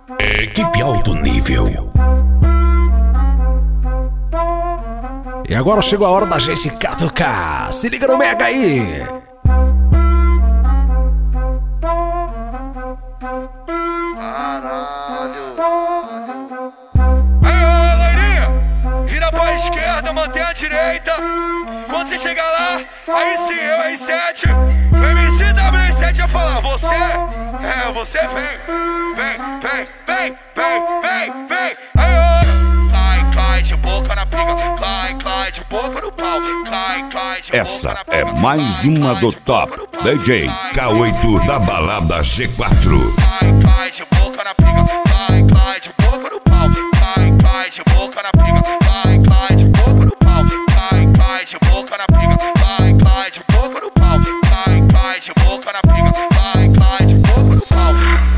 Equipe alto nível. E agora chegou a hora da gente catucar. Se liga no Mega aí. Aí, loirinha, vira pra esquerda, mantém a direita. Quando você chegar lá, aí sim, eu, R7. O MCW7 vai falar, você vem. Aí, cai de boca na pica, cai de boca no pau, cai de boca Essa na é pica, mais uma do top DJ K8 da balada G4. Cai de boca na pica, cai de boca no pau, cai de boca na pica, cai de boca no pau, cai de boca na pica, cai de boca no pau, cai de boca na pica, cai de boca no pau.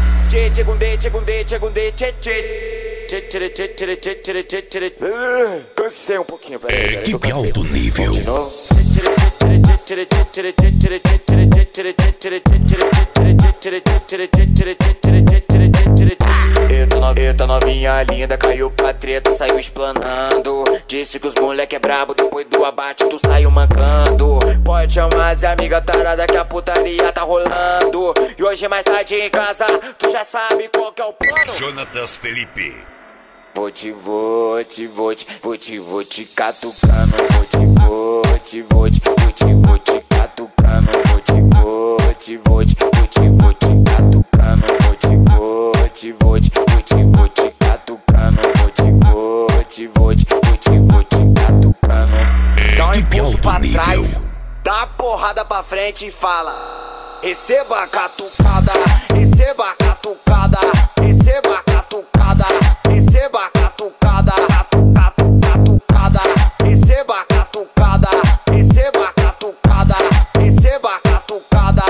Cansei um pouquinho, peraí. Equipe alto nível. Eita novinha linda, caiu pra treta, saiu explanando. Disse que os moleque é brabo, depois do abate tu saiu mancando. Pode chamar as amigas tarada que a putaria tá rolando. E hoje mais tarde em casa, tu já sabe qual que é o plano. Jonatas Felipe. Vou te catucando. Vou te catucando. Vou te catucando. Dá um impulso pra trás, dá a porrada pra frente e fala: receba a catucada, receba a catucada, receba a catucada, receba a catucada, catucada, receba a catucada, receba a catucada, receba a catucada,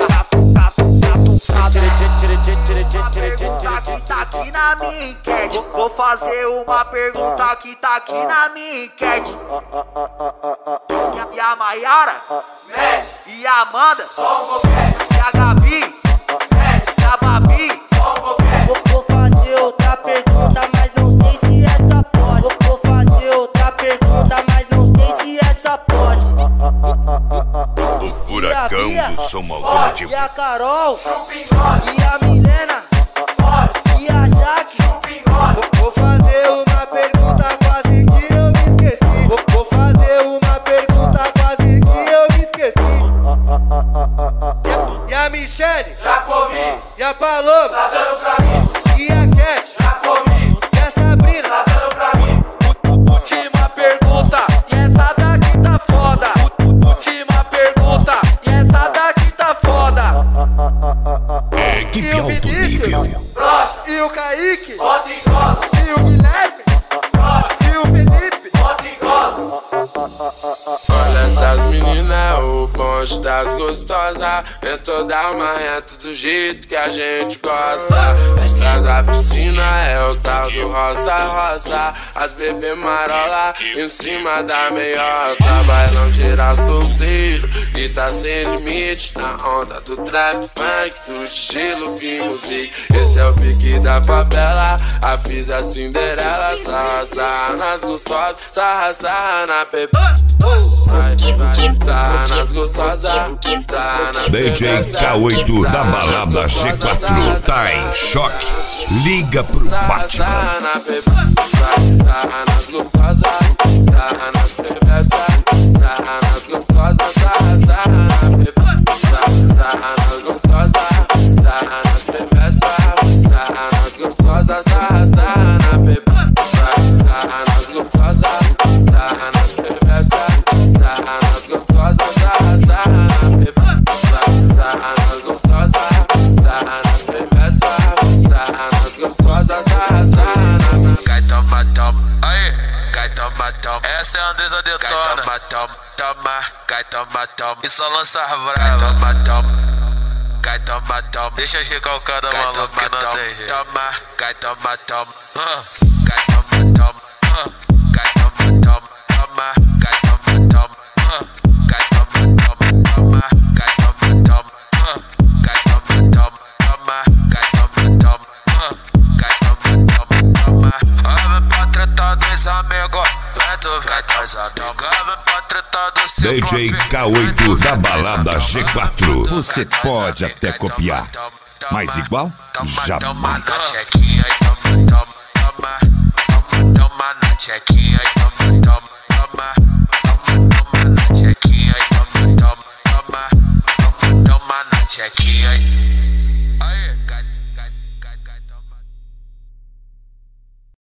Tá aqui na minha enquete. Vou fazer uma pergunta que tá aqui na minha enquete. E a Maiara? E a Amanda? E a Gabi? E a Babi? Vou fazer outra pergunta, mas não sei se essa pode. Vou fazer outra pergunta, mas não sei se essa pode. O furacão do som alternativo. E a Carol? E a Milena? E a Jaque? Vou fazer uma pergunta quase que eu me esqueci. Vou fazer uma pergunta quase que eu me esqueci. E a Michele? Já comi. E a Paloma? Tá dando pra mim. E a Cat? Já comi. E a Sabrina? Tá dando pra mim. Última pergunta, e essa daqui tá foda. Última pergunta, e essa daqui tá foda. Equipe alto nível. E o Kaique? E o Guilherme? E o Felipe? Olha essas meninas, o bonde das gostosas. Tentou dar uma reta do jeito que a gente gosta. A estrada da piscina é o tal do roça. As bebê marola em cima da meiota. Bailão geral solteiro e tá sem limite. Na onda do trap funk, do estilo que music. Esse é o pique da favela, a fiz a Cinderela. Sarra nas gostosas, sarra na pepe. Sarra nas gostosas, sarra nas DJ K8 da balada G4 tá em choque. Liga pro Batman. Sarra na pepe. Sarra nas gostosas, sarra nas pepe. Sarra nas gostosas, sarra na pepe. Sarra nas gostosas, sarra nas pepe. Sarra nas gostosas, sarra na pepe. Sarra nas gostosas, sarra nas pepe. Sarra nas gostosas, sarra na pepe. Sarra nas gostosas, sarra nas pepe. Sarra nas gostosas, sarra na pepe. Cai, toma, aí, cai, toma. Essa é a Andresa Detona. Cai, toma, cai, toma. E só lança brava. Cai, toma. Deixa eu recalcar da maluca que não tem jeito. Toma, cai, toma. Cai, toma. Cai, toma. Toma, cai, toma. Cai, toma. Cai, toma. Cai, toma. Toma, cai, toma. Cai, toma. As amigas vem pra treta do seu DJ K8 da balada G4. Você pode até copiar, mas igual, jamais. Tchequinha e toma, toma, toma, toma na tchequinha e toma, toma, toma, toma na tchequinha e toma, toma, toma, toma na tchequinha.